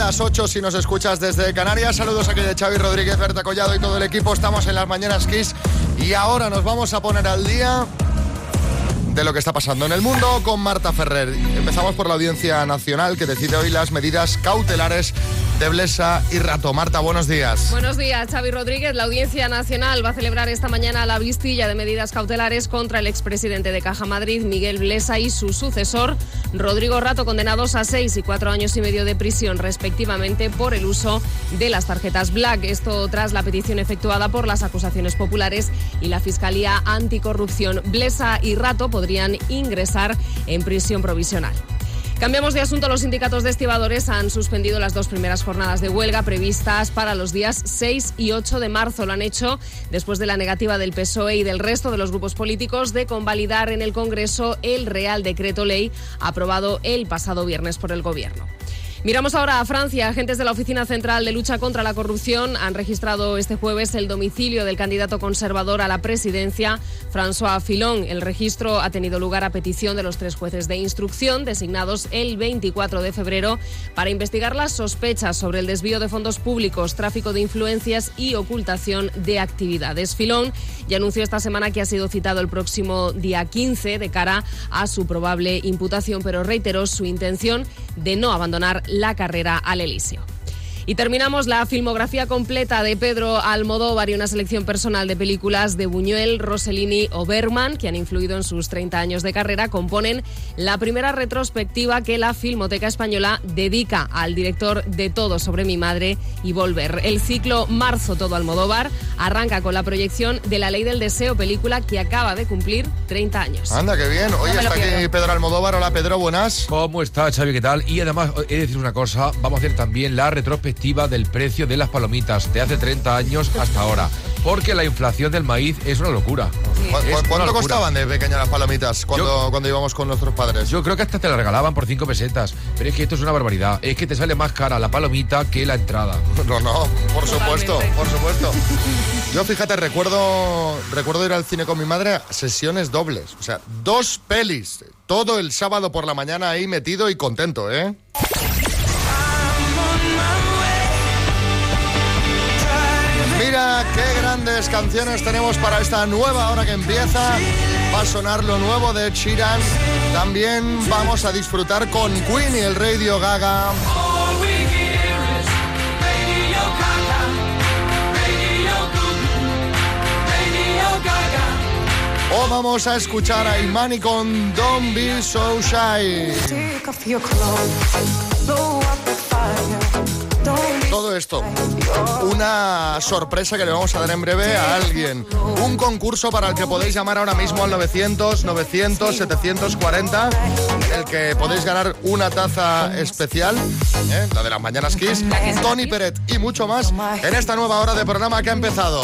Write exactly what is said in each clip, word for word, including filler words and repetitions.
las ocho si nos escuchas desde Canarias. Saludos aquí de Xavi Rodríguez, Berta Collado y todo el equipo. Estamos en las Mañanas Kiss y ahora nos vamos a poner al día de lo que está pasando en el mundo con Marta Ferrer. Empezamos por la Audiencia Nacional, que decide hoy las medidas cautelares de Blesa y Rato. Marta, buenos días. Buenos días, Xavi Rodríguez. La Audiencia Nacional va a celebrar esta mañana la vistilla de medidas cautelares contra el expresidente de Caja Madrid, Miguel Blesa, y su sucesor, Rodrigo Rato, condenados a seis y cuatro años y medio de prisión, respectivamente, por el uso de las tarjetas Black. Esto tras la petición efectuada por las acusaciones populares y la Fiscalía Anticorrupción. Blesa y Rato podrían ingresar en prisión provisional. Cambiamos de asunto. Los sindicatos de estibadores han suspendido las dos primeras jornadas de huelga previstas para los días seis y ocho de marzo. Lo han hecho después de la negativa del P S O E y del resto de los grupos políticos de convalidar en el Congreso el Real Decreto Ley aprobado el pasado viernes por el Gobierno. Miramos ahora a Francia. Agentes de la Oficina Central de Lucha contra la Corrupción han registrado este jueves el domicilio del candidato conservador a la presidencia, François Fillon. El registro ha tenido lugar a petición de los tres jueces de instrucción designados el veinticuatro de febrero para investigar las sospechas sobre el desvío de fondos públicos, tráfico de influencias y ocultación de actividades. Fillon ya anunció esta semana que ha sido citado el próximo día quince de cara a su probable imputación, pero reiteró su intención de no abandonar la carrera al Elíseo. Y terminamos la filmografía completa de Pedro Almodóvar y una selección personal de películas de Buñuel, Rossellini o Bergman, que han influido en sus treinta años de carrera, componen la primera retrospectiva que la Filmoteca Española dedica al director de Todo sobre mi madre y Volver. El ciclo Marzo Todo Almodóvar arranca con la proyección de La Ley del Deseo, película que acaba de cumplir treinta años. Anda, qué bien. Hoy no está aquí Pedro Almodóvar. Hola, Pedro, buenas. ¿Cómo está, Xavi? ¿Qué tal? Y además, he de decir una cosa, vamos a hacer también la retrospectiva del precio de las palomitas de hace treinta años hasta ahora, porque la inflación del maíz es una locura. Sí. ¿Cu- es ¿Cuánto una locura. costaban de pequeñas las palomitas cuando, yo, cuando íbamos con nuestros padres? Yo creo que hasta te la regalaban por cinco pesetas, pero es que esto es una barbaridad. Es que te sale más cara la palomita que la entrada. No, no, por Totalmente. supuesto, por supuesto. Yo, fíjate, recuerdo, recuerdo ir al cine con mi madre a sesiones dobles, o sea, dos pelis, todo el sábado por la mañana ahí metido y contento, ¿eh? Mira qué grandes canciones tenemos para esta nueva hora que empieza. Va a sonar lo nuevo de Ed Sheeran. También vamos a disfrutar con Queen y el Radio Gaga. O vamos a escuchar a Imani con Don't Be So Shy. Todo esto, una sorpresa que le vamos a dar en breve a alguien. Un concurso para el que podéis llamar ahora mismo al novecientos, novecientos, setecientos cuarenta, el que podéis ganar una taza especial, ¿eh? La de las Mañanas Kiss, Tony Peret y mucho más en esta nueva hora de programa que ha empezado.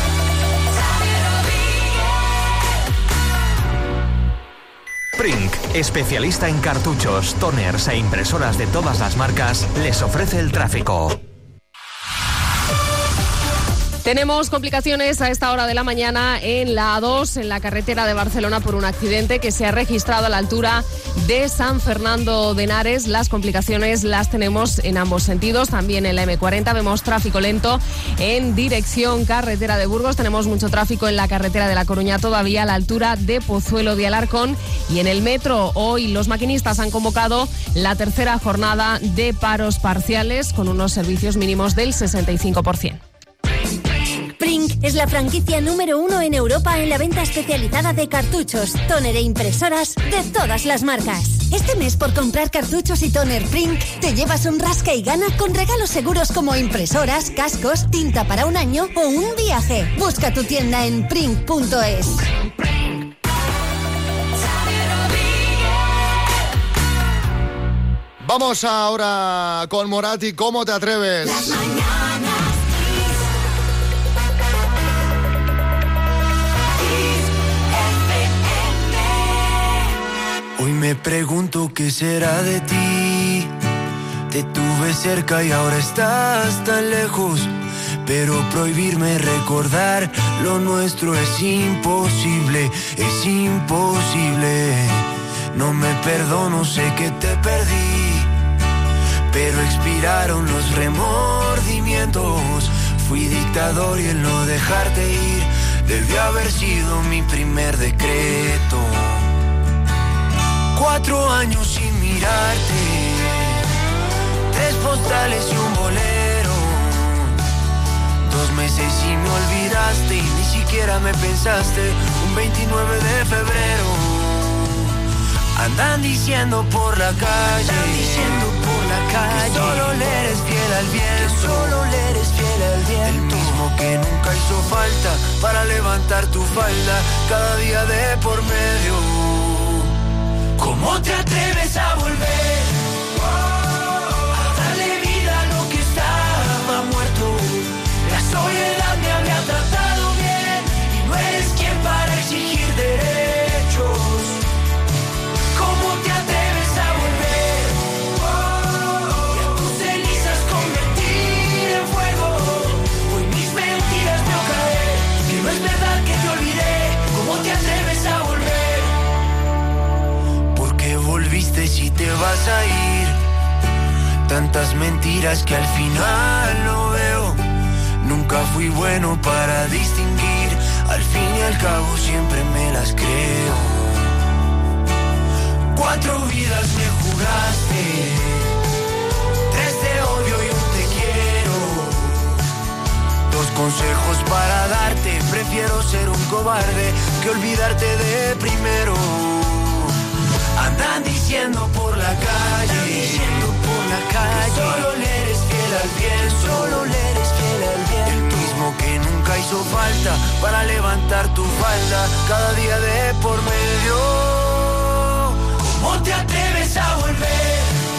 Prink, especialista en cartuchos, toners e impresoras de todas las marcas, les ofrece el tráfico. Tenemos complicaciones a esta hora de la mañana en la A dos, en la carretera de Barcelona, por un accidente que se ha registrado a la altura de San Fernando de Henares. Las complicaciones las tenemos en ambos sentidos. También en la eme cuarenta vemos tráfico lento en dirección carretera de Burgos. Tenemos mucho tráfico en la carretera de La Coruña todavía a la altura de Pozuelo de Alarcón. Y en el metro, hoy los maquinistas han convocado la tercera jornada de paros parciales con unos servicios mínimos del sesenta y cinco por ciento. Prink es la franquicia número uno en Europa en la venta especializada de cartuchos, tóner e impresoras de todas las marcas. Este mes, por comprar cartuchos y tóner Prink, te llevas un rasca y gana con regalos seguros como impresoras, cascos, tinta para un año o un viaje. Busca tu tienda en prink punto es. Vamos ahora con Moratti. ¿Cómo te atreves? Hoy me pregunto qué será de ti. Te tuve cerca y ahora estás tan lejos. Pero prohibirme recordar lo nuestro es imposible, es imposible. No me perdono, sé que te perdí, pero expiraron los remordimientos. Fui dictador y el no dejarte ir debió haber sido mi primer decreto. Cuatro años sin mirarte, tres postales y un bolero. Dos meses y me olvidaste y ni siquiera me pensaste. Un veintinueve de febrero. Andan diciendo por la calle, Andan diciendo por la calle que solo le eres fiel al viento, que solo le eres fiel al viento. El mismo que nunca hizo falta para levantar tu falda cada día de por medio. ¿Cómo te atreves a volver? A darle vida a lo que estaba muerto. La soledad me había tratado bien y no eres quien para exigir derechos. ¿Cómo te atreves a volver? Y a tus cenizas convertir en fuego. Hoy mis mentiras veo caer, que no es verdad que te olvidé. ¿Cómo te atreves a volver? Porque volviste si te vas a ir. Tantas mentiras que al final no veo. Nunca fui bueno para distinguir. Al fin y al cabo siempre me las creo. Cuatro vidas me juraste, tres de odio y un te quiero. Dos consejos para darte, prefiero ser un cobarde que olvidarte de primero. Andan diciendo por la calle, Andan diciendo por la calle, que solo le eres fiel al viento, solo le eres fiel al viento. El mismo que nunca hizo falta para levantar tu falda cada día de por medio. ¿Cómo te atreves a volver?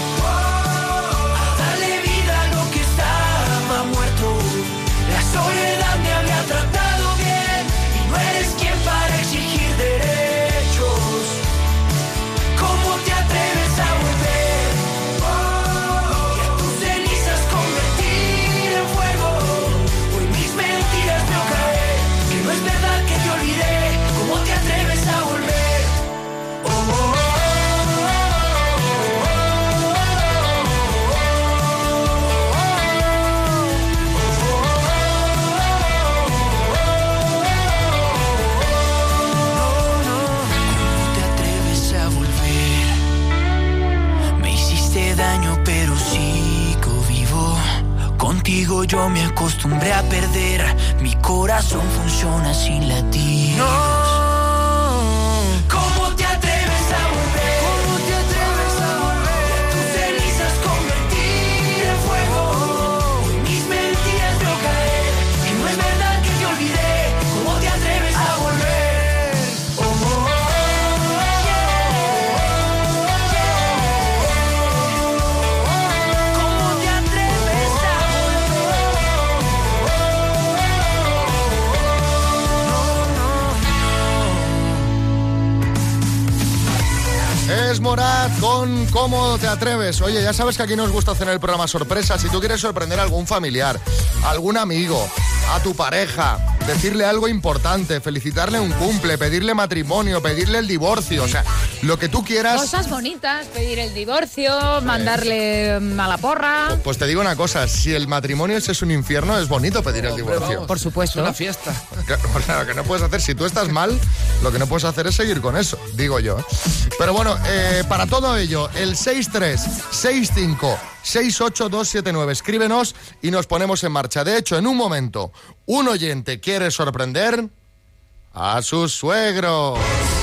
A darle vida a lo que estaba muerto. La soledad me había tratado bien y no eres quien para exigir derechos. ¿Cómo te atreves a volver? Y a tus cenizas convertir en fuego. Hoy mis mentiras veo caer, que no es verdad que te olvidé. ¿Cómo te atreves a volver? Oh, oh, oh. Daño, pero sigo vivo. Contigo yo me acostumbré a perder. Mi corazón funciona sin latidos. No. ¿Cómo te atreves a volver? ¿Cómo te atreves a volver? Y a tus cenizas convertir en fuego. Hoy mis mentiras veo caer, que no es verdad que te olvidé. ¿Cómo te atreves a volver? Oh, oh, oh. Es Morat con ¿Cómo te atreves? Oye, ya sabes que aquí nos gusta hacer el programa sorpresa. Si tú quieres sorprender a algún familiar, a algún amigo, a tu pareja, decirle algo importante, felicitarle un cumple, pedirle matrimonio, pedirle el divorcio, o sea, lo que tú quieras. Cosas bonitas, pedir el divorcio, mandarle a la porra. Pues, pues te digo una cosa, si el matrimonio ese es un infierno, es bonito pedir el divorcio. Por supuesto. Es una fiesta. O sea, lo que no puedes hacer, si tú estás mal, lo que no puedes hacer es seguir con eso, digo yo. Pero bueno, eh, para todo ello, el seis tres seis cinco seis ocho dos siete nueve, escríbenos y nos ponemos en marcha. De hecho, en un momento, un oyente quiere sorprender a sus suegros.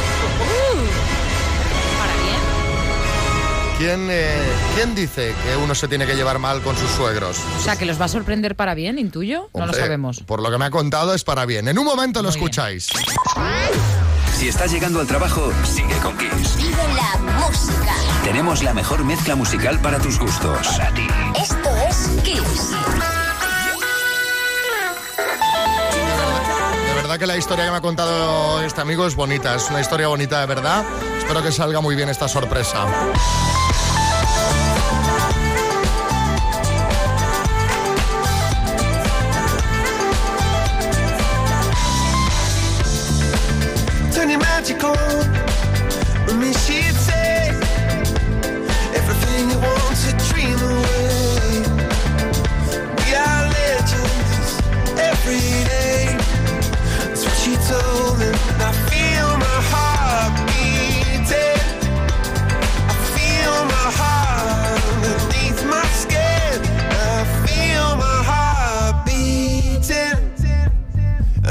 ¿Quién, eh, ¿Quién dice que uno se tiene que llevar mal con sus suegros? O sea, que los va a sorprender para bien, intuyo. No Hombre, lo sabemos. Por lo que me ha contado es para bien. En un momento lo Muy escucháis. Si estás llegando al trabajo, sigue con Kiss. Vive la música. Tenemos la mejor mezcla musical para tus gustos. Para ti. Esto es Kiss. De verdad que la historia que me ha contado este amigo es bonita. Es una historia bonita de verdad. Espero que salga muy bien esta sorpresa. Magical, me she'd say everything you want to dream away.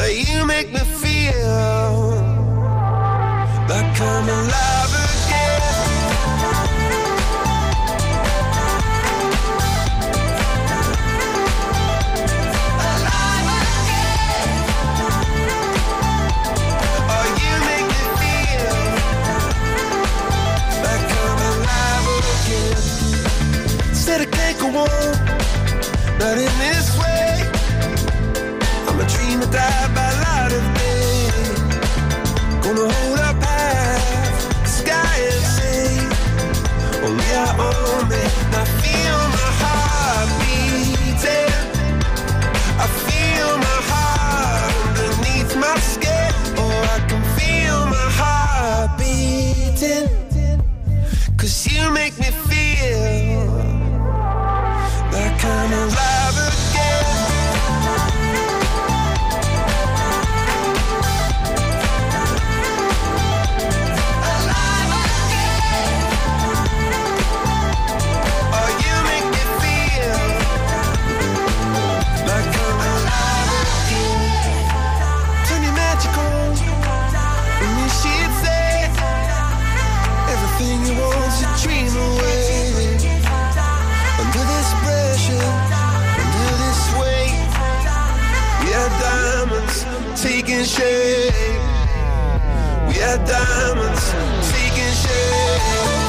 You make me feel like I'm alive again. Alive again. Oh, you make me feel like I'm alive again. Said I can't go on, not in this way. I'm a dream that died by light of day. Gonna hold up half the sky and say, only I own it. I feel my heart beating. I feel my heart underneath my skin. Oh, I can feel my heart beating. Cause you make me feel like I'm alive again. Alive again. Oh, you make me feel like I'm alive again. Turn your magic on, and you should say everything you want to dream away. Under this pressure, under this weight, we are diamonds taking shape. We are diamonds taking shape.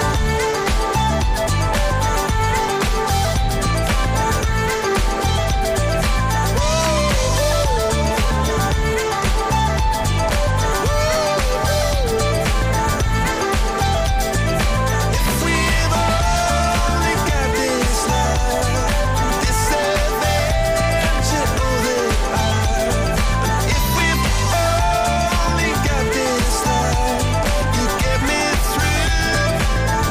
If we've only got this love, this adventure, oh, that I. If we've only got this love, you get me through.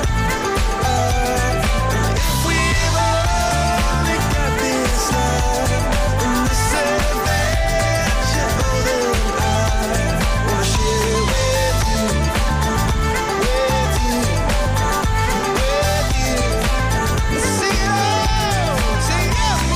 Uh, if we've only got this love, and this adventure, oh, that I wanna share it with you, with you, with you. Sing it out, sing it out.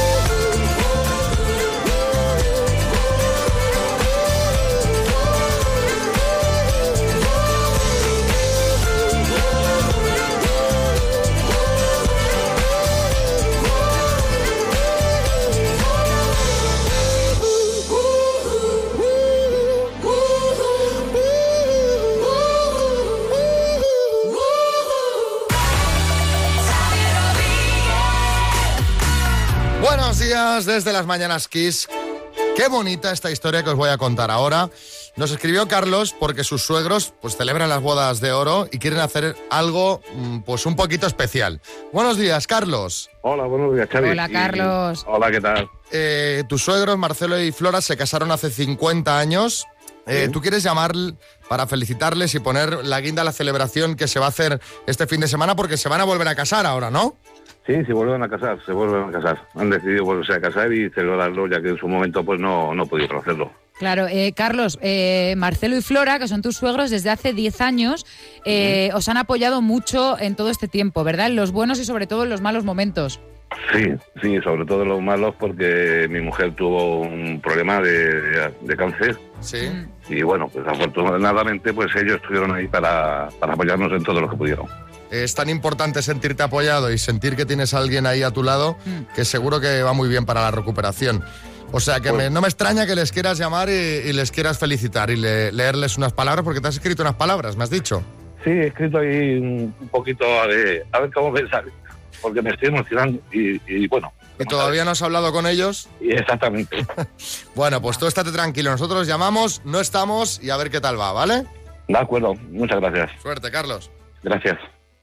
Buenos días desde las Mañanas Kiss. Qué bonita esta historia que os voy a contar ahora. Nos escribió Carlos porque sus suegros pues celebran las bodas de oro y quieren hacer algo mm, pues un poquito especial. Buenos días, Carlos. Hola, buenos días, Xavi. Hola, Y- Carlos. Hola, ¿qué tal? Eh, tus suegros, Marcelo y Flora, se casaron hace cincuenta años. Eh, Sí. ¿Tú quieres llamar para felicitarles y poner la guinda a la celebración que se va a hacer este fin de semana? Porque se van a volver a casar ahora, ¿no? Sí, se vuelven a casar, se vuelven a casar. Han decidido volverse a casar y celebrarlo, ya que en su momento pues no, no pudieron hacerlo. Claro, eh, Carlos, eh, Marcelo y Flora, que son tus suegros desde hace diez años, eh, os han apoyado mucho en todo este tiempo, ¿verdad? En los buenos y sobre todo en los malos momentos. Sí, sí, sobre todo los malos, porque mi mujer tuvo un problema de, de, de cáncer. Sí. Y bueno, pues afortunadamente pues ellos estuvieron ahí para, para apoyarnos en todo lo que pudieron. Es tan importante sentirte apoyado y sentir que tienes a alguien ahí a tu lado que seguro que va muy bien para la recuperación. O sea, que me- no me extraña que les quieras llamar y, y les quieras felicitar y le- leerles unas palabras, porque te has escrito unas palabras, me has dicho. Sí, he escrito ahí un, un poquito a ver, a ver cómo pensar, porque me estoy emocionando y, y bueno. ¿Y todavía no has hablado con ellos? Y exactamente. Bueno, pues tú estate tranquilo, nosotros llamamos, no estamos y a ver qué tal va, ¿vale? De acuerdo, muchas gracias. Suerte, Carlos. Gracias.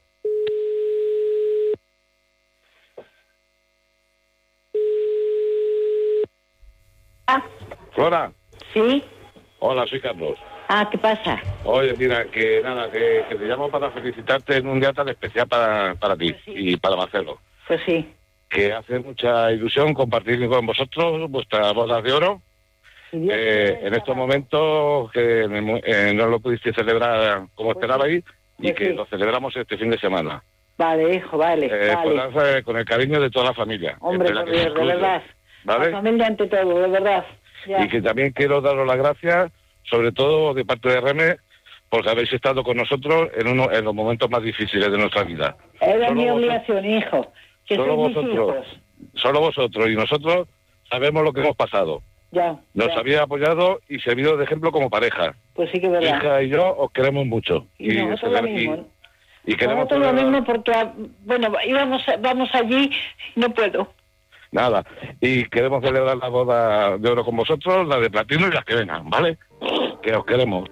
Flora. ¿Sí? Hola, soy Carlos. Ah, ¿qué pasa? Oye, mira, que nada, que, que te llamo para felicitarte en un día tan especial para, para ti y para Marcelo. Pues sí. Que hace mucha ilusión compartir con vosotros vuestras bodas de oro. Eh, en estos momentos que eh, no lo pudiste celebrar como esperabais y que lo celebramos este fin de semana. Vale, hijo, vale, Eh, vale. Podrás, eh, con el cariño de toda la familia. Hombre, entre la por que se Dios, de incluye. verdad. ¿Vale? La familia ante todo, de verdad. Ya. Y que también quiero daros las gracias, sobre todo de parte de Reme, porque habéis estado con nosotros en uno en los momentos más difíciles de nuestra vida. Era Solo mi vosotros- obligación, hijo. Que Solo sois mis vosotros, hijos. solo vosotros y nosotros sabemos lo que hemos pasado. Ya, Nos ya. habéis apoyado y servido de ejemplo como pareja. Pues sí que es verdad. Hija y yo os queremos mucho. Y nosotros lo mismo. y queremos Nosotros lo celebrar- mismo porque, bueno, íbamos, vamos allí y no puedo. Nada, y queremos celebrar la boda de oro con vosotros, la de platino y las que vengan, ¿vale? Que os queremos.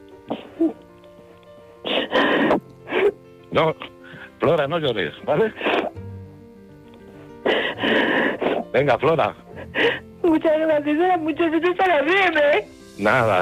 No, Flora, no llores, ¿vale? Venga, Flora. Muchas gracias, muchas gracias para Reme. Nada.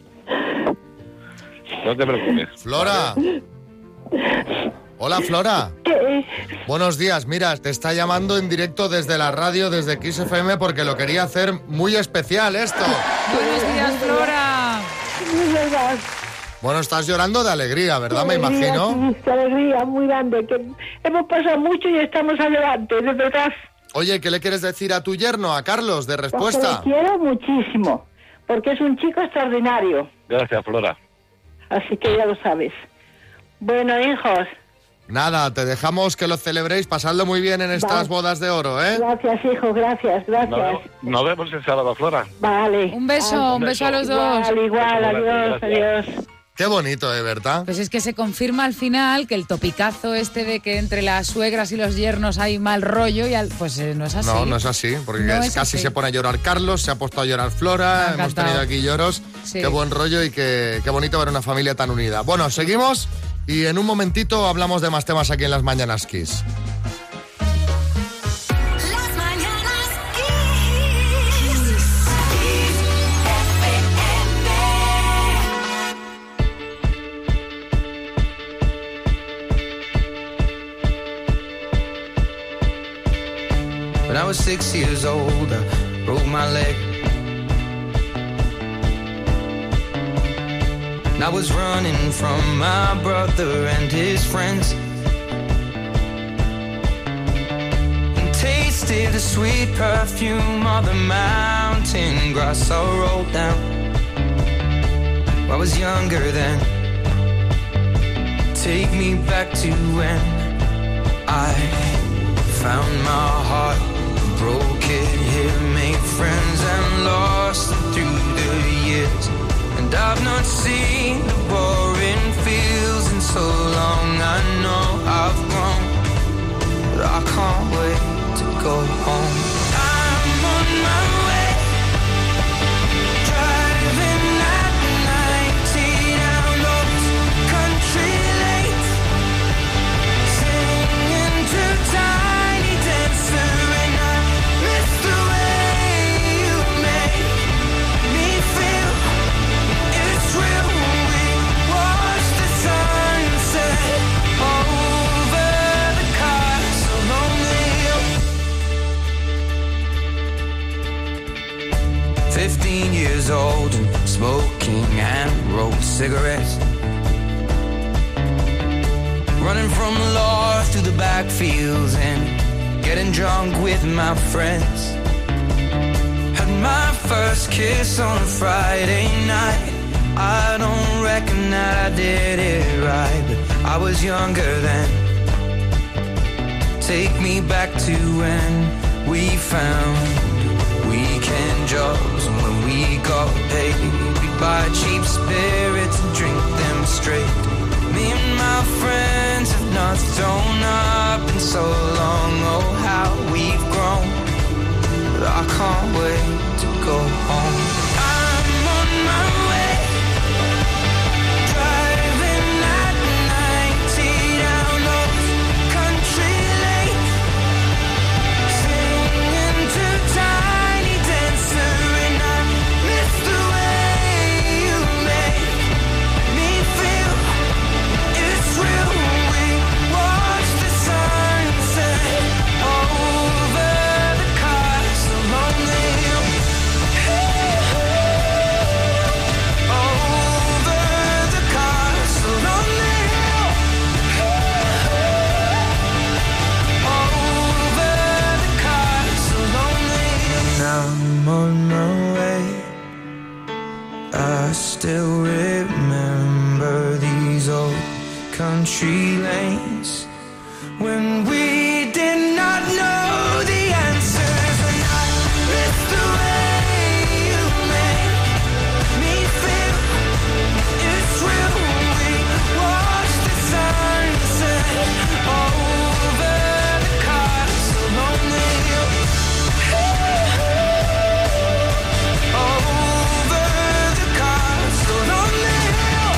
No te preocupes. Flora. Hola, Flora. ¿Qué? Buenos días. Mira, te está llamando en directo desde la radio, desde Kiss F M, porque lo quería hacer muy especial esto. Buenos días, Flora. Es verdad. Bueno, estás llorando de alegría, ¿verdad? Me Alegría, imagino. sí, qué alegría muy grande. Que hemos pasado mucho y estamos adelante, de verdad. Oye, ¿qué le quieres decir a tu yerno, a Carlos, de Porque respuesta? le quiero muchísimo, porque es un chico extraordinario. Gracias, Flora. Así que ya lo sabes. Bueno, hijos, Nada, te dejamos que lo celebréis, pasadlo muy bien en estas Vale. bodas de oro, ¿eh? gracias, hijo, gracias, Nos gracias. vemos, nos vemos el sábado, Flora. Vale. Un beso, un beso a los dos. Igual, igual, adiós, Gracias. adiós. Qué bonito, ¿eh, Berta? Pues es que se confirma al final que el topicazo este de que entre las suegras y los yernos hay mal rollo, y al- pues eh, no es así. No, no es así, porque No es- es casi así. se pone a llorar Carlos, se ha puesto a llorar Flora, Me ha hemos encantado. tenido aquí lloros. Sí. Qué buen rollo y qué, qué bonito ver una familia tan unida. Bueno, seguimos y en un momentito hablamos de más temas aquí en Las Mañanas Kiss. Las mañanas Kiss. Kiss F M. When I was six years old, I broke my leg. And I was running from my brother and his friends. And tasted the sweet perfume of the mountain grass I rolled down. I was younger then. Take me back to when I found my heart, broke it here, made friends and lost them through the years. And I've not seen the boring fields in so long. I know I've grown, but I can't wait to go home. I'm on my way, driving at ninety down those country lanes, singing to Tiny Dancer, and I miss the way you make me feel. It's real. We watch the sunset over the castle on the hill. Fifteen years old and smoking and rolled cigarettes, running from the law through the backfields and getting drunk with my friends. Had my first kiss on a Friday night. I don't reckon that I did it right, but I was younger then. Take me back to when we found weekend jobs, and when we got paid, we'd buy cheap spirits and drink them straight. Me and my friends have not thrown up in so long. Oh, how we've grown, but I can't wait to go home. I'm on my way, driving at ninety down those country lanes, singing to Tiny Dancer, and I miss the way you make me feel. It's real. We watch the sunset over the castle on the hill. Hey. I still remember these old country lanes when we did not know the answers, and I missed the way you made me feel. It's real. We watched the sunset over the castle on the hill. Over the castle on the hill.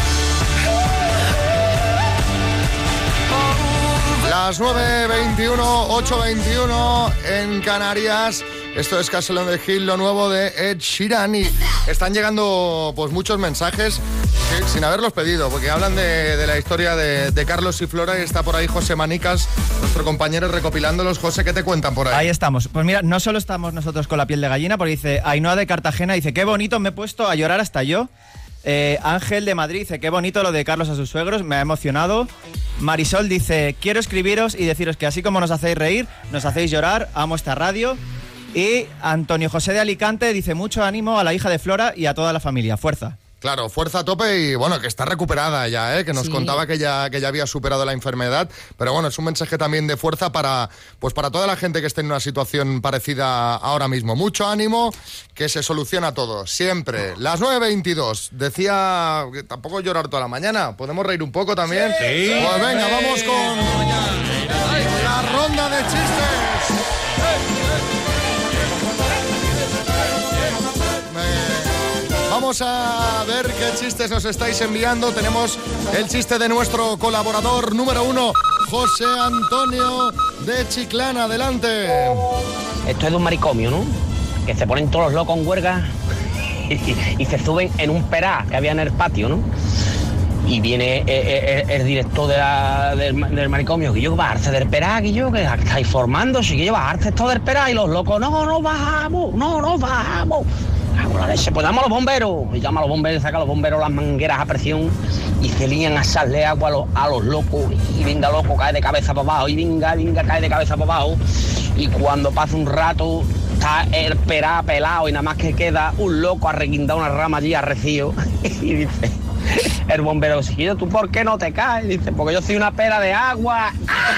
Las nueve veintiuno, ocho veintiuno en Canarias. Esto es Castle on the Hill, lo nuevo de Ed Sheeran. Y están llegando pues muchos mensajes que, sin haberlos pedido, porque hablan de, de la historia de, de Carlos y Flora. Y está por ahí José Manicas, nuestro compañero, recopilándolos. José, ¿qué te cuentan por ahí? Ahí estamos. Pues mira, no solo estamos nosotros con la piel de gallina, porque dice Ainhoa de Cartagena, dice, qué bonito, me he puesto a llorar hasta yo. Eh, Ángel de Madrid dice, qué bonito lo de Carlos a sus suegros, me ha emocionado. Marisol dice, quiero escribiros y deciros que así como nos hacéis reír, nos hacéis llorar, amo esta radio. Y Antonio José de Alicante dice, mucho ánimo a la hija de Flora y a toda la familia, fuerza. Claro, fuerza a tope y bueno, que está recuperada ya, ¿eh? Que nos Sí. contaba que ya, que ya había superado la enfermedad, pero bueno, es un mensaje también de fuerza para, pues para toda la gente que esté en una situación parecida ahora mismo. Mucho ánimo, que se soluciona todo, siempre. Las nueve veintidós, decía que tampoco llorar toda la mañana, ¿podemos reír un poco también? Sí. Pues venga, vamos con la ronda de chistes. Vamos a ver qué chistes nos estáis enviando. Tenemos el chiste de nuestro colaborador número uno, José Antonio de Chiclana. Adelante. Esto es de un manicomio, ¿no? Que se ponen todos los locos en huelga y, y se suben en un perá que había en el patio, ¿no? Y viene el, el, el director de la, del, del manicomio, que yo bajarse del perá, que yo, que estáis formándose, que yo bajarse todo del perá, y los locos, no, no bajamos, no, no bajamos. La leche, pues llama a los bomberos, y llama a los bomberos, saca a los bomberos las mangueras a presión y se lían a echarle agua a los, a los locos, y venga loco, cae de cabeza para abajo, y venga, venga, cae de cabeza para abajo, y cuando pasa un rato está el perá pelado y nada más que queda un loco arreguindado una rama allí arrecido y dice el bombero, chiquillo, ¿tú por qué no te caes? Y dice, porque yo soy una pera de agua.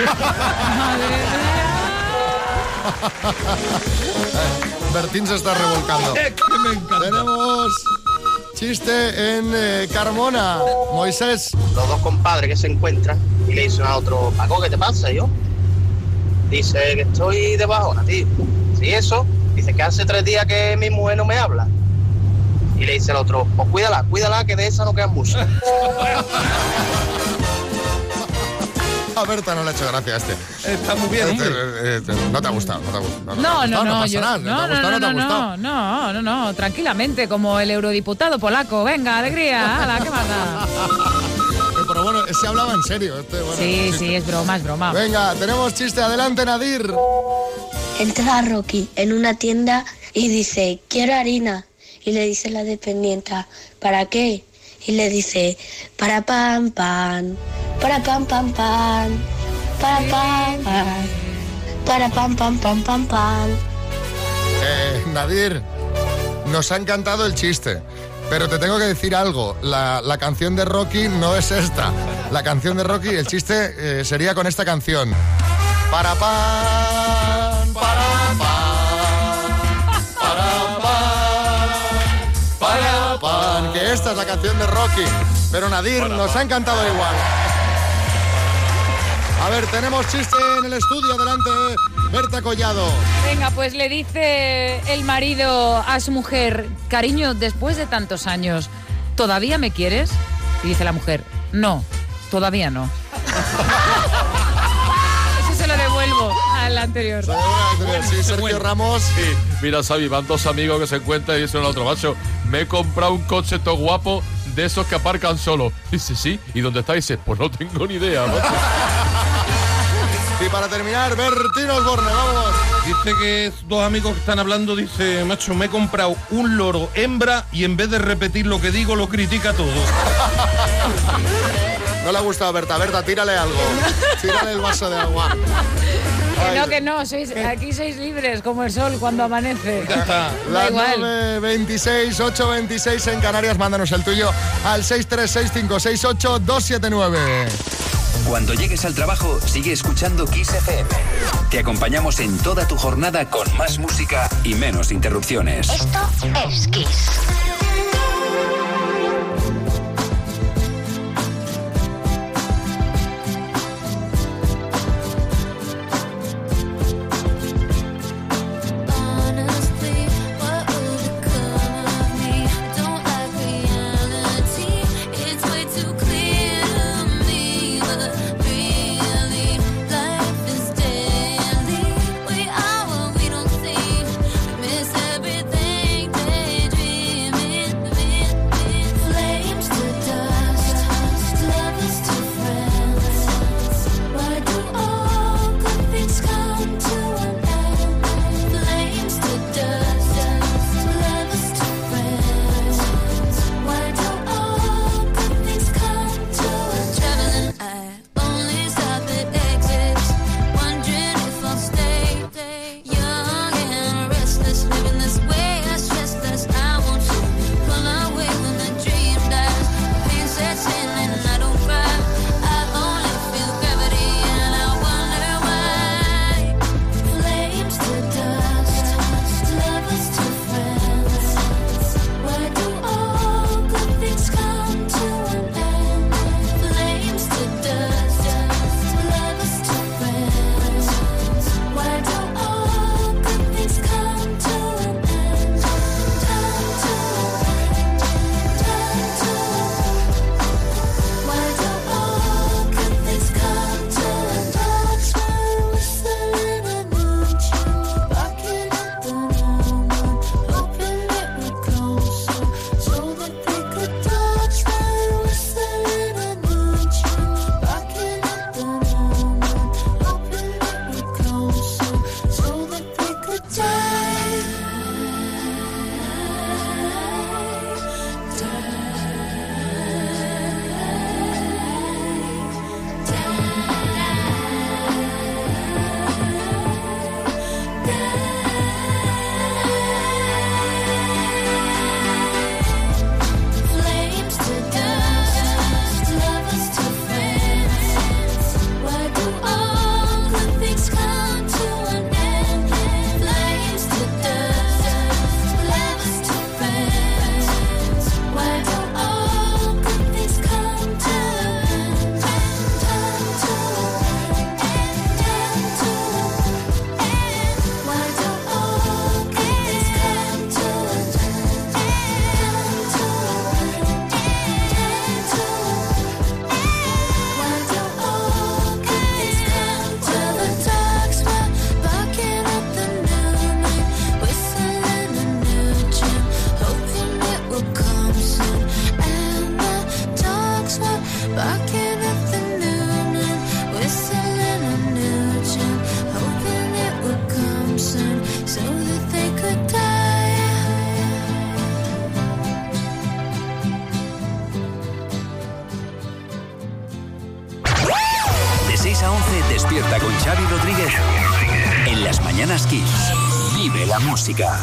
Bertín se está revolcando. Tenemos chiste en eh, Carmona. Moisés. Los dos compadres que se encuentran y le dicen a otro, Paco, ¿qué te pasa, yo? Dice que estoy de bajona, tío. ¿Sí, eso? Dice que hace tres días que mi mujer no me habla. Y le dice el otro, pues cuídala, cuídala, que de esa no quedan muchas. A Berta no le ha hecho gracia a este. Está muy bien, hombre. Eh, eh, no te ha gustado, no te ha gustado. No, no, no, pasa yo- nada. no, ¿Te ha gustado, no, no te ha no, gustado? no, no, no, no, tranquilamente, como el eurodiputado polaco. Venga, alegría, ala, ¿qué manda? Eh, Pero bueno, se hablaba en serio. Este, bueno, Sí, chiste. sí, es broma, es broma. Venga, tenemos chiste. Adelante, Nadir. Entra Rocky en una tienda y dice, quiero harina. Y le dice la dependienta, ¿para qué? Y le dice, para pan, pan, para pan, pan, pan, para pan, pan, para pan, pan, pan, pan, pan. Eh, Nadir, nos ha encantado el chiste. Pero te tengo que decir algo, la, la canción de Rocky no es esta. La canción de Rocky, el chiste eh, sería con esta canción. Para pan, para pan, para pan, para pan. Que esta es la canción de Rocky. Pero Nadir, nos ha encantado igual. A ver, tenemos chiste en el estudio, adelante, Berta Collado. Venga, pues le dice el marido a su mujer, cariño, después de tantos años, ¿todavía me quieres? Y dice la mujer, no, todavía no. Eso se lo devuelvo al anterior. Sí, Sergio Ramos. Sí. Mira, Xavi, van dos amigos que se encuentran y dicen al otro, macho, me he comprado un coche todo guapo de esos que aparcan solo. Dice, sí, ¿y dónde está? Dice, pues no tengo ni idea, macho. Y para terminar, Bertín Osborne, vamos. Dice que dos amigos que están hablando, dice, macho, me he comprado un loro hembra y en vez de repetir lo que digo, lo critica todo. No le ha gustado a Berta. Berta, tírale algo. Tírale el vaso de agua. Que no, que no, sois, aquí sois libres como el sol cuando amanece. Ya está. Las Da igual. nueve veintiséis, ocho veintiséis en Canarias, mándanos el tuyo al seis tres seis cinco seis ocho dos siete nueve. Cuando llegues al trabajo, sigue escuchando Kiss F M. Te acompañamos en toda tu jornada con más música y menos interrupciones. Esto es Kiss. seis a once, despierta con Xavi Rodríguez. En las mañanas Kiss. Vive la música.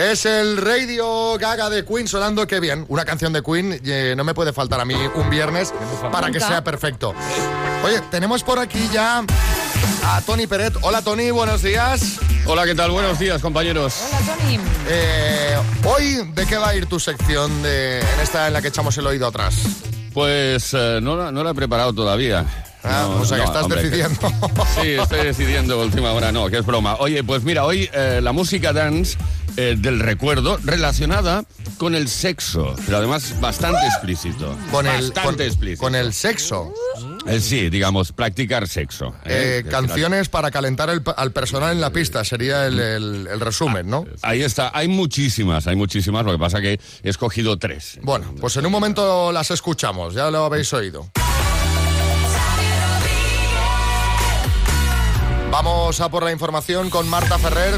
Es el Radio Gaga de Queen sonando, qué bien. Una canción de Queen, eh, no me puede faltar a mí un viernes para que sea perfecto. Oye, tenemos por aquí ya a Tony Peret. Hola Tony, buenos días. Hola, ¿qué tal? Buenos días, compañeros. Hola, Tony. Eh, Hoy, ¿de qué va a ir tu sección de, en esta en la que echamos el oído atrás? Pues eh, no, la- no la he preparado todavía. Ah, No, o sea que no, estás hombre, decidiendo. que- Sí, estoy decidiendo a última hora, no, que es broma. Oye, pues mira, hoy eh, la música dance eh, del recuerdo relacionada con el sexo, pero además bastante explícito. Con el, bastante con, explícito. con el sexo. Eh, sí, digamos, practicar sexo. Eh, ¿eh? canciones para calentar el, al personal en la pista, sería el, el- el resumen, ¿no? Ahí está, hay muchísimas, hay muchísimas, lo que pasa que he escogido tres. Bueno, pues en un momento las escuchamos, ya lo habéis oído. Vamos a por la información con Marta Ferrer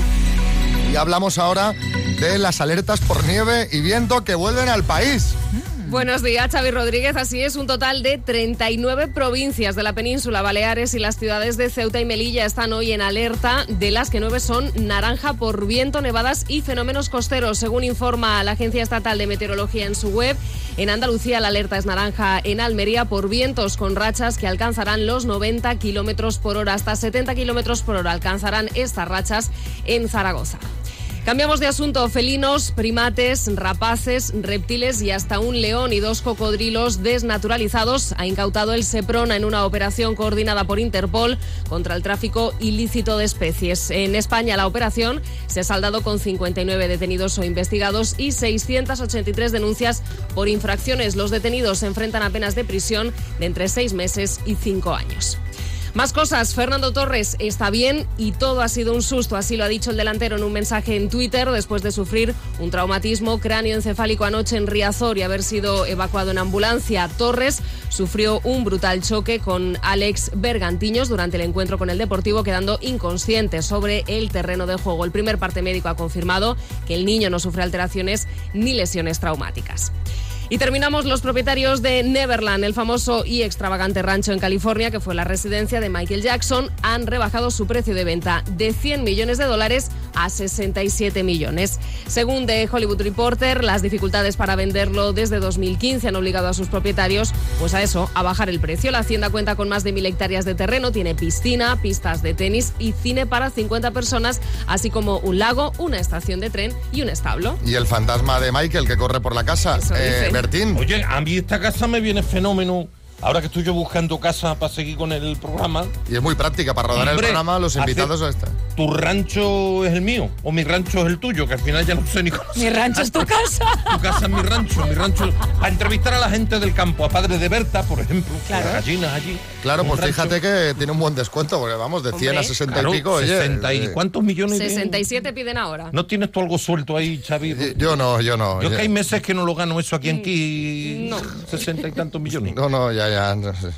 y hablamos ahora de las alertas por nieve y viento que vuelven al país. Buenos días, Xavi Rodríguez. Así es, un total de treinta y nueve provincias de la península, Baleares y las ciudades de Ceuta y Melilla están hoy en alerta, de las que nueve son naranja por viento, nevadas y fenómenos costeros. Según informa la Agencia Estatal de Meteorología en su web, en Andalucía la alerta es naranja en Almería por vientos con rachas que alcanzarán los noventa kilómetros por hora. Hasta setenta kilómetros por hora alcanzarán estas rachas en Zaragoza. Cambiamos de asunto. Felinos, primates, rapaces, reptiles y hasta un león y dos cocodrilos desnaturalizados ha incautado el Seprona en una operación coordinada por Interpol contra el tráfico ilícito de especies. En España la operación se ha saldado con cincuenta y nueve detenidos o investigados y seiscientas ochenta y tres denuncias por infracciones. Los detenidos se enfrentan a penas de prisión de entre seis meses y cinco años. Más cosas. Fernando Torres está bien y todo ha sido un susto, así lo ha dicho el delantero en un mensaje en Twitter después de sufrir un traumatismo cráneoencefálico anoche en Riazor y haber sido evacuado en ambulancia. Torres sufrió un brutal choque con Alex Bergantiños durante el encuentro con el Deportivo, quedando inconsciente sobre el terreno de juego. El primer parte médico ha confirmado que el niño no sufre alteraciones ni lesiones traumáticas. Y terminamos. Los propietarios de Neverland, el famoso y extravagante rancho en California, que fue la residencia de Michael Jackson, han rebajado su precio de venta de cien millones de dólares a sesenta y siete millones. Según The Hollywood Reporter, las dificultades para venderlo desde dos mil quince han obligado a sus propietarios pues a eso, a bajar el precio. La hacienda cuenta con más de mil hectáreas de terreno, tiene piscina, pistas de tenis y cine para cincuenta personas, así como un lago, una estación de tren y un establo. Y el fantasma de Michael que corre por la casa. Eso dice. Bertín. Oye, a mí esta casa me viene fenómeno. Ahora que estoy yo buscando casa para seguir con el programa. Y es muy práctica para rodar Hombre, el programa, los invitados hace- están. ¿Tu rancho es el mío o mi rancho es el tuyo? Que al final ya no sé ni cómo. Mi rancho es tu casa. Tu casa es mi rancho, mi rancho. A entrevistar a la gente del campo, a padres de Berta, por ejemplo, Claro. a gallinas allí. Claro, Un pues rancho. fíjate que tiene un buen descuento, porque vamos, de cien Hombre. a sesenta Claro, y pico, oye. sesenta y eh, ¿cuántos millones? de- sesenta y siete piden ahora. ¿No tienes tú algo suelto ahí, Xavi? eh, Yo no, yo no. Yo ya- que hay meses que no lo gano eso aquí en aquí. No. Sesenta y tantos millones. No, no, ya, ya. no sé.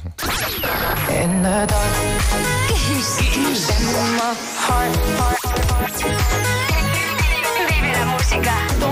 Vive la música.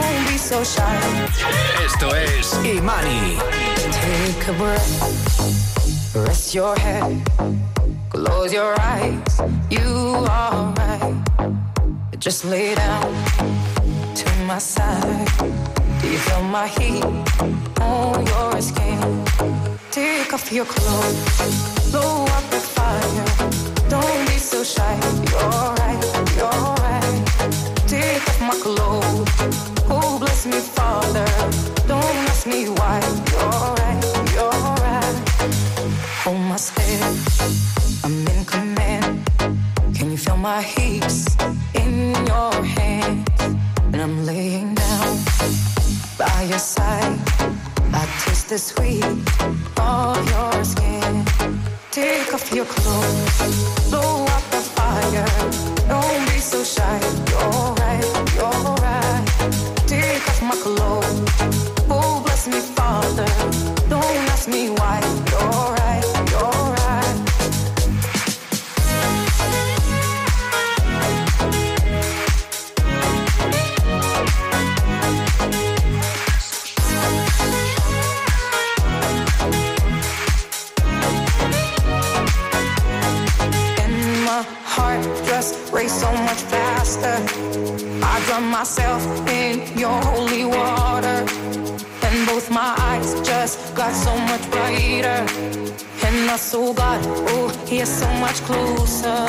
Esto es Imani. Take a breath. Rest your head. Close your eyes. You are right. Just lay down to my side. Do you feel my heat on your skin? Take off your clothes. Blow up the fire. Don't be so shy. You're right. You're right. Take off my clothes. Oh, bless me, Father. Don't ask me why. You're right. You're right. Hold my step. I'm in command. Can you feel my hips in your hands? And I'm laying down by your side. I taste the sweet of your skin. Take off your clothes, blow up the fire. Don't be so shy. You're right, you're right. Take off my clothes. Oh, bless me, Father. Don't ask me why. You're right, you're right. And my heart just race so much faster. I I drown myself in your holy water, and both my eyes just got so much brighter, and I saw God, oh, He's so much closer.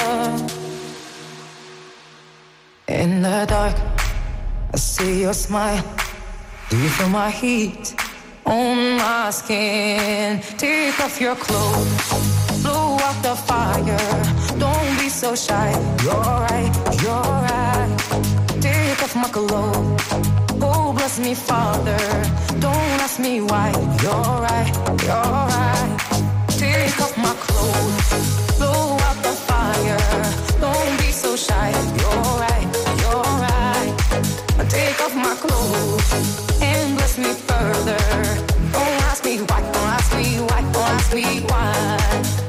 In the dark, I see your smile. Do you feel my heat on my skin? Take off your clothes, blow out the fire. Don't be so shy. You're right, you're right. Take off my clothes. Oh, bless me, Father. Don't ask me why. You're right, you're right. Take off my clothes, blow out the fire. Don't be so shy. You're right, you're right. Take off my clothes and bless me further. Don't ask me why, don't ask me why, don't ask me why.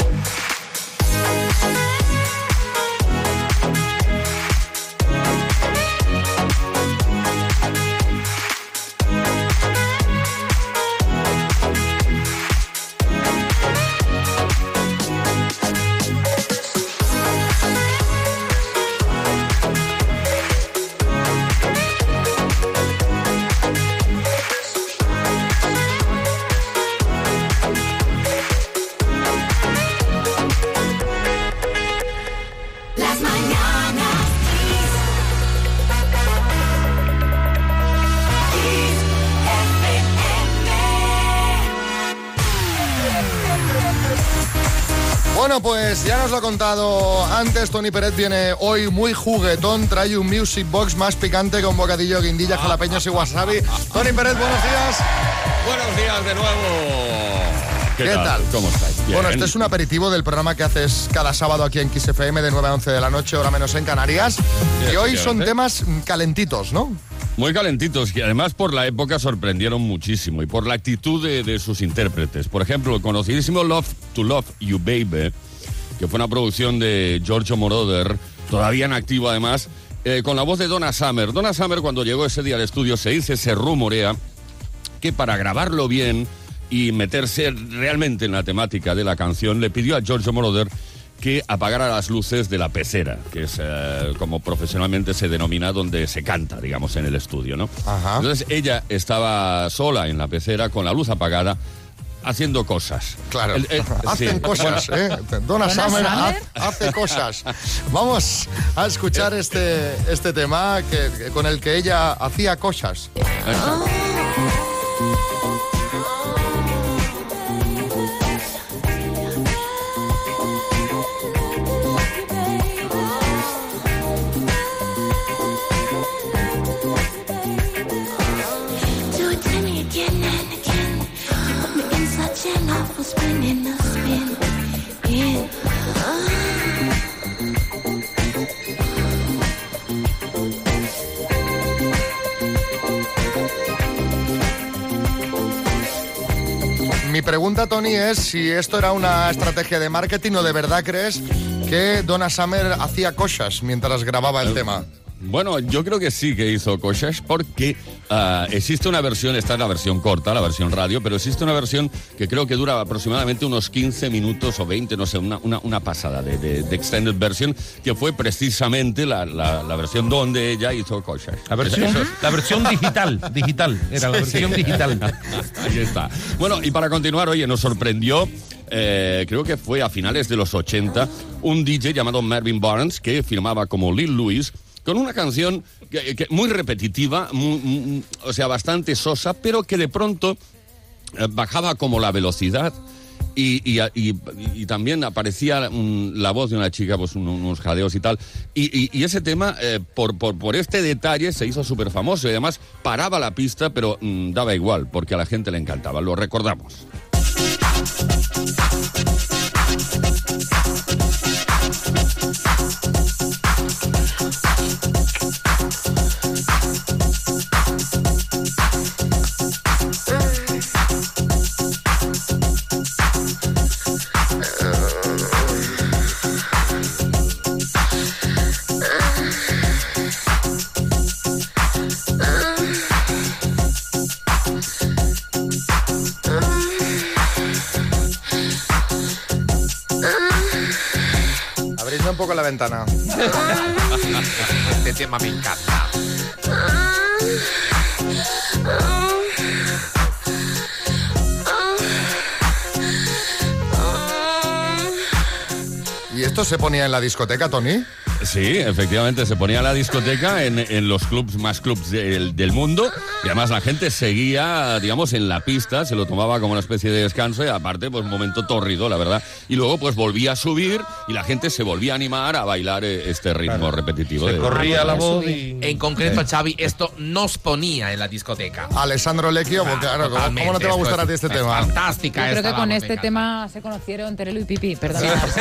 Bueno, pues ya nos lo ha contado antes. Tony Pérez viene hoy muy juguetón. Trae un Music Box más picante con bocadillo, guindilla, jalapeños y wasabi. Tony Pérez, buenos días. Buenos días de nuevo. ¿Qué, ¿Qué tal? tal? ¿Cómo estáis? Bien. Bueno, este es un aperitivo del programa que haces cada sábado aquí en Kiss F M de nueve a once de la noche, hora menos en Canarias. Sí, y hoy son efectivamente. temas calentitos, ¿no? Muy calentitos, que además por la época sorprendieron muchísimo y por la actitud de, de sus intérpretes. Por ejemplo, el conocidísimo Love to Love You Baby, que fue una producción de Giorgio Moroder, todavía en activo además, eh, con la voz de Donna Summer. Donna Summer, cuando llegó ese día al estudio, se dice, se rumorea, que para grabarlo bien y meterse realmente en la temática de la canción, le pidió a Giorgio Moroder que apagara las luces de la pecera, que es eh, como profesionalmente se denomina donde se canta, digamos, en el estudio, ¿no? Ajá. Entonces ella estaba sola en la pecera con la luz apagada, haciendo cosas. Claro, El- el- hacen sí. cosas, ¿eh? Donna ¿Donna Summer ha- Summer? hace cosas. Vamos a escuchar este, este tema que, que- con el que ella hacía cosas. Do it to me again and again. You put me in such an awful spin in a spin. In. Mi pregunta, Tony, es si esto era una estrategia de marketing o de verdad crees que Donna Summer hacía cosas mientras grababa el tema. Bueno, yo creo que sí que hizo cosas porque ah, existe una versión, esta es la versión corta, la versión radio, pero existe una versión que creo que dura aproximadamente unos quince minutos o veinte, no sé, una, una, una pasada de, de, de extended version, que fue precisamente la, la, la versión donde ella hizo cosas. La versión, Eso- la versión digital, digital, era la versión digital. Ahí está. Bueno, y para continuar, oye, nos sorprendió, eh, creo que fue a finales de los ochenta, un D J llamado Marvin Barnes, que firmaba como Lil Louis, con una canción que, que muy repetitiva, muy- muy- o sea, bastante sosa, pero que de pronto eh, bajaba como la velocidad. Y, y, y- y también aparecía mm, la voz de una chica, pues un- unos jadeos y tal. Y, y- y ese tema, eh, por, por, por este detalle, se hizo súper famoso. Y además paraba la pista, pero mm, daba igual, porque a la gente le encantaba. Lo recordamos. Abridme un poco la ventana. Este tema me encanta. ¿Y esto se ponía en la discoteca, Tony? Sí, efectivamente, se ponía en la discoteca en, en los clubs más clubs del, del mundo, y además la gente seguía, digamos, en la pista, se lo tomaba como una especie de descanso, y aparte, pues un momento tórrido, la verdad. Y luego, pues volvía a subir y la gente se volvía a animar a bailar este ritmo claro. repetitivo. Se de, corría de, la voz y... En concreto, Xavi, esto nos ponía en la discoteca. Alessandro Lecchio, Ah, claro, ¿cómo, totalmente, ¿cómo no te va a gustar esto a ti este es tema? Fantástica. Yo creo esta, que con vamos, este me tema se conocieron Terelu y Pipi, perdón.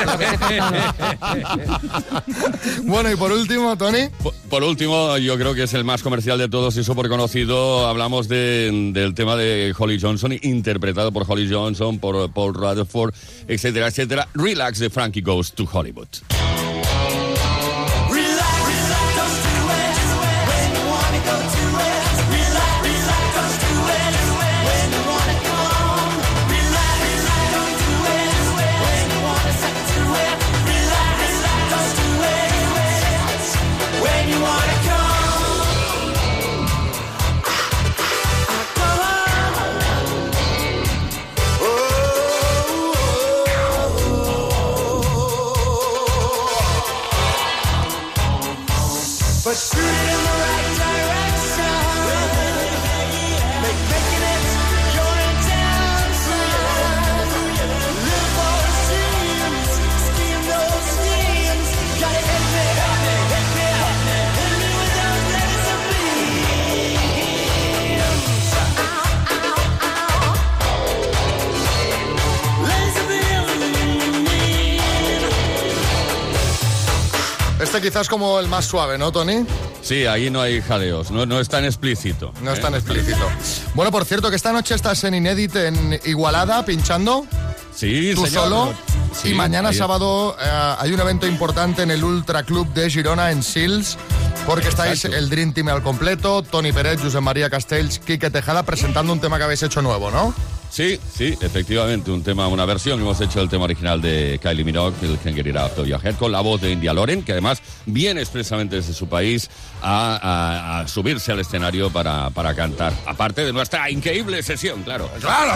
Bueno, y por último, Tony. Por, por último, yo creo que es el más comercial de todos y súper conocido. Hablamos de, del tema de Holly Johnson, interpretado por Holly Johnson, por Paul Rutherford, etcétera, etcétera. Relax de Frankie Goes to Hollywood. But shoot it in the right direction. Make making it your intention. Live for the dreams, scheme those schemes. Gotta hit me, hit me, hit me, hit me with those laser beams. Laser beams. Este quizás como el más suave, ¿no, Tony? Sí, ahí no hay jadeos, no, no es tan explícito. No ¿eh? es tan explícito. Bueno, por cierto, que esta noche estás en Inédit en Igualada, pinchando. Sí, tú señor. solo. Sí, y mañana ayer. sábado eh, hay un evento importante en el Ultra Club de Girona, en Sils, porque estáis Exacto. el Dream Team al completo, Toni Pérez, Josep María Castells, Quique Tejada, presentando un tema que habéis hecho nuevo, ¿no? Sí, sí, efectivamente, un tema, una versión que hemos hecho del tema original de Kylie Minogue, el Can't Get It Out of Your Head, con la voz de India Loren, que además viene expresamente desde su país a, a, a subirse al escenario para, para cantar. Aparte de nuestra increíble sesión, claro. ¡Claro!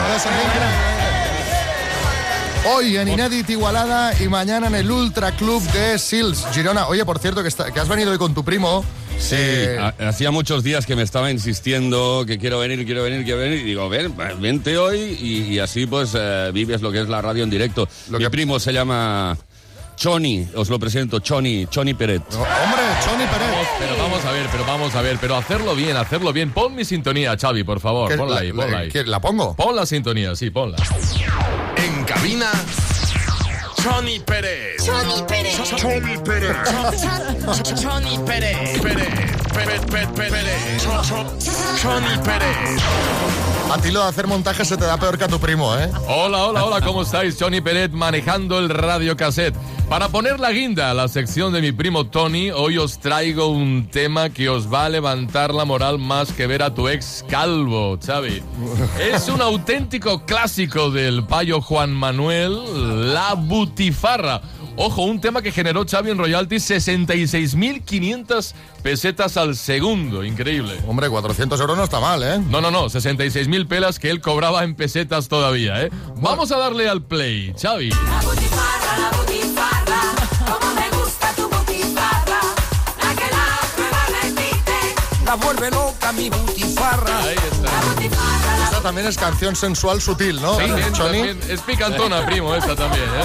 Hoy en Inédit Igualada y mañana en el Ultra Club de Sils, Girona. Oye, por cierto, que, está, que has venido hoy con tu primo. Sí, Eh, ha- hacía muchos días que me estaba insistiendo que quiero venir, quiero venir, quiero venir. Y digo, ven, vente hoy y, y así pues eh, vives lo que es la radio en directo. Mi primo se llama Choni, os lo presento, Choni, Choni Peret. Hombre, Choni Pérez. Pero vamos a ver, pero vamos a ver, pero hacerlo bien, hacerlo bien. Pon mi sintonía, Xavi, por favor, ¿Qué- ponla la- ahí, ponla la- ahí. qué- ¿La pongo? Pon la sintonía, sí, ponla. En cabina, Choni Pérez. Choni Pérez. Choni Pérez. Choni Pérez. Pérez. Pérez, Pérez, Pérez. Choni Pérez. A ti lo de hacer montaje se te da peor que a tu primo, ¿eh? Hola, hola, hola, ¿cómo estáis? Tony Peret manejando el radiocassette. Para poner la guinda a la sección de mi primo Tony, hoy os traigo un tema que os va a levantar la moral más que ver a tu ex calvo, Xavi. Es un auténtico clásico del payo Juan Manuel, La Butifarra. Ojo, un tema que generó Xavi en royalties sesenta y seis mil quinientas pesetas al segundo. Increíble. Hombre, cuatrocientos euros no está mal, ¿eh? No, no, no, sesenta y seis mil pelas que él cobraba en pesetas todavía, ¿eh? Vamos a darle al play, Xavi. La butifarra, la butifarra, como me gusta tu butifarra, la que la prueba repite, La vuelve loca mi butifarra. Ahí está. Esta también es canción sensual sutil, ¿no? Sí, Choni. también es picantona, primo, esta también, ¿eh?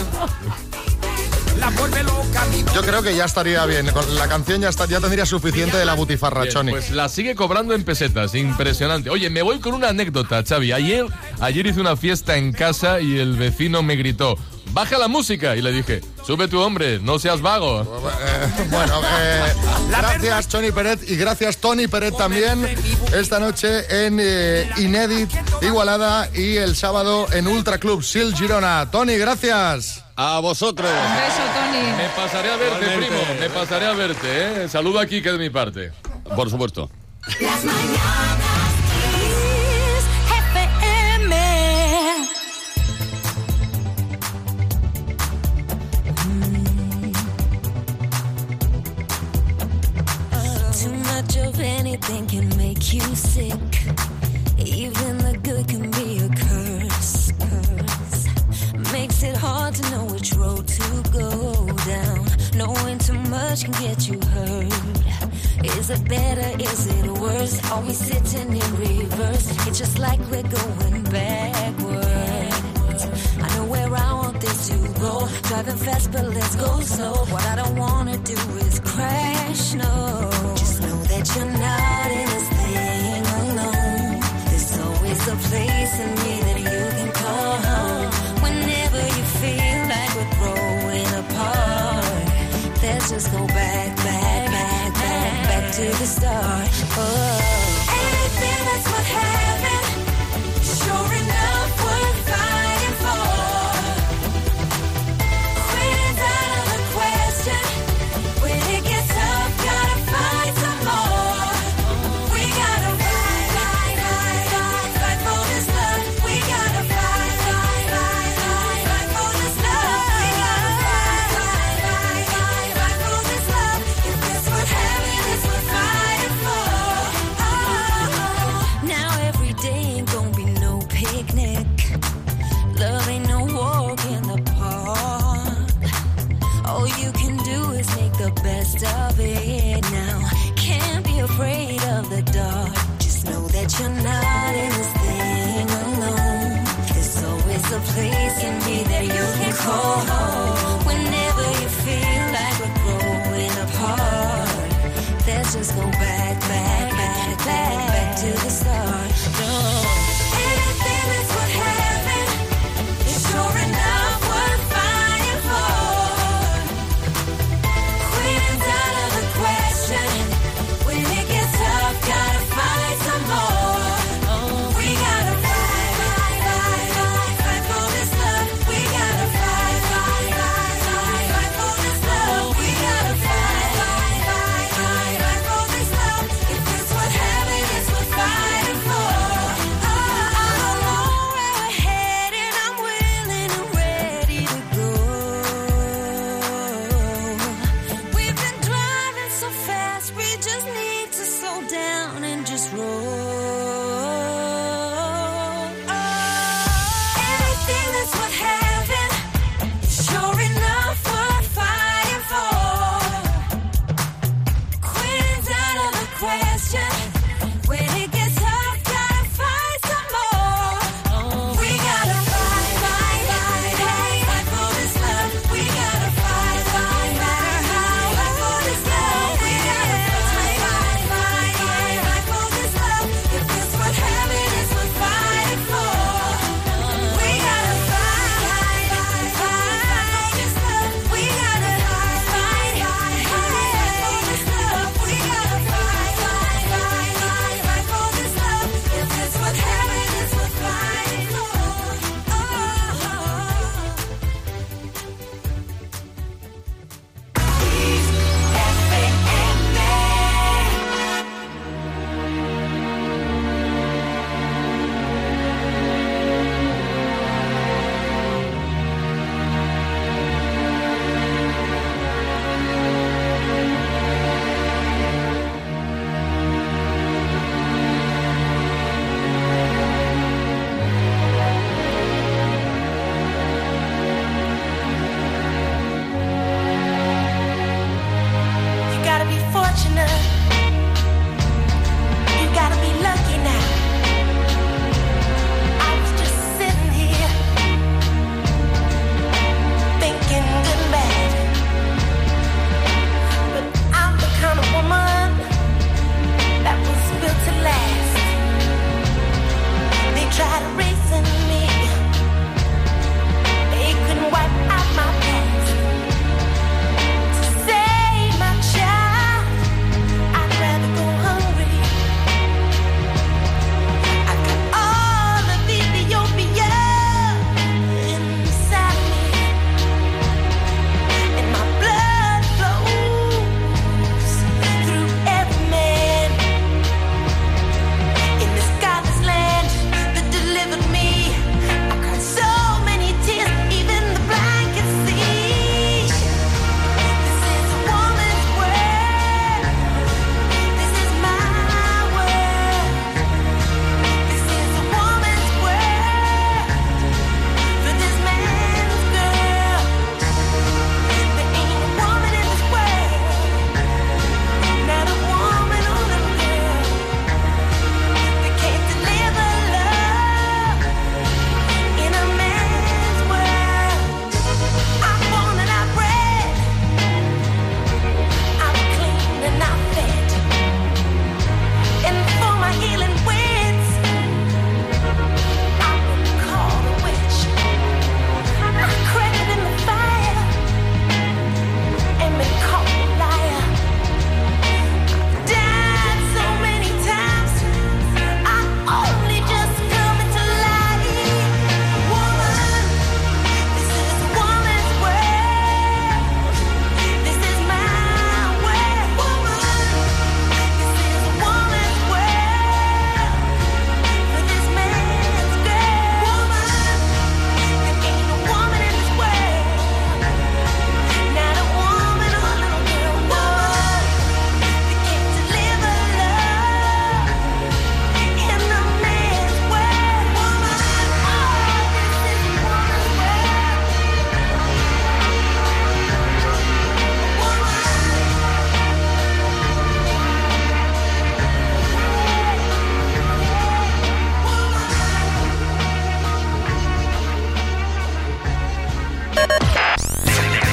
La vuelve loca mi Yo creo que ya estaría bien. Con la canción ya, está, ya tendría suficiente de la butifarra, Bien, Choni. pues la sigue cobrando en pesetas, impresionante. Oye, me voy con una anécdota, Xavi. Ayer, ayer hice una fiesta en casa y el vecino me gritó, baja la música. Y le dije, sube tu hombre, no seas vago. Eh, bueno, eh, gracias Choni Peret y gracias Toni Peret también esta noche en eh, Inédit Igualada y el sábado en Ultra Club Sil Girona. Toni, gracias. A vosotros. Un beso, Tony. Me pasaré a verte, Igualmente. primo, me pasaré a verte, ¿eh? Saludo aquí que de mi parte. Por supuesto. las mañanas Kiss F M. Too much of anything can make make you sick. Even the good can be a curse, curse. Makes it hard to know which road to go down. Knowing too much can get you hurt. Is it better, is it worse? Are we sitting in reverse? It's just like we're going backwards. I know where I want this to go. Driving fast, but let's go slow. What I don't wanna do is crash, no. Just know that you're not in this thing alone. There's always a place in me that you can call home. Whenever you feel like we're growing apart, let's just go back, back, back, back, back to the start. Oh. Anything that's worth having, sure enough worth fighting for. Quitting's out of the question. When it gets tough, gotta find some more. We gotta fight, fight, fight, fight, fight for this love. We gotta fight, fight, fight, fight, fight for this love. We gotta fight, fight, fight, fight, fight for this love. If it's worth having, it's worth fighting for. Oh, now every day ain't gonna be no picnic. Love ain't no walk in the park. All you can do is make the best of it now. Can't be afraid of the dark. Just know that you're not in this thing alone. There's always a place in me that you can call home. Whenever you feel like we're growing apart, let's just go back, back, back, back, back to the start. No. Anything that's worth having is sure enough worth fighting for. Quitting's out of the question. When it gets tough, gotta find some more. We gotta fight, fight, fight, fight, fight for this love. We gotta fight, fight,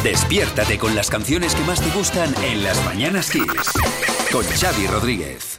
Despiértate con las canciones que más te gustan en Las Mañanas Kiss. Con Xavi Rodríguez.